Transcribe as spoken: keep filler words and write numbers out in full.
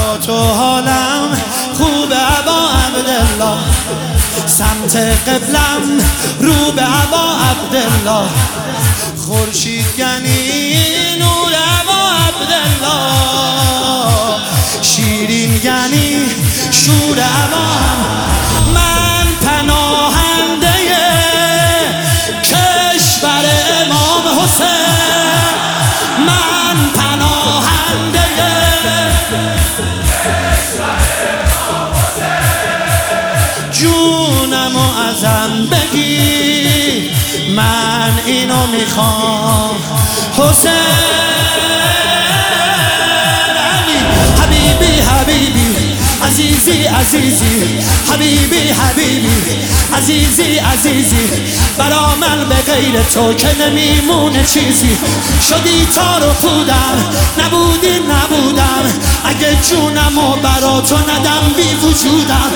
با تو حالم خوب ابا عبدالله، سمت قبلم رو به ابا عبدالله، خورشید یعنی نور ابا عبدالله، شیرین یعنی شور ابا. من پناهنده کشور امام حسین، من پناهنده کشور امام حسین، جونمو ازم بگی من اینو میخوام حسین علی. حبیبی حبیبی عزیزی عزیزی، حبیبی حبیبی عزیزی عزیزی، برا من به غیر تو که نمیمونه چیزی. شدی تار و پودم نبودی نبودم، اگه جونمو برا تو ندم بی وجودم.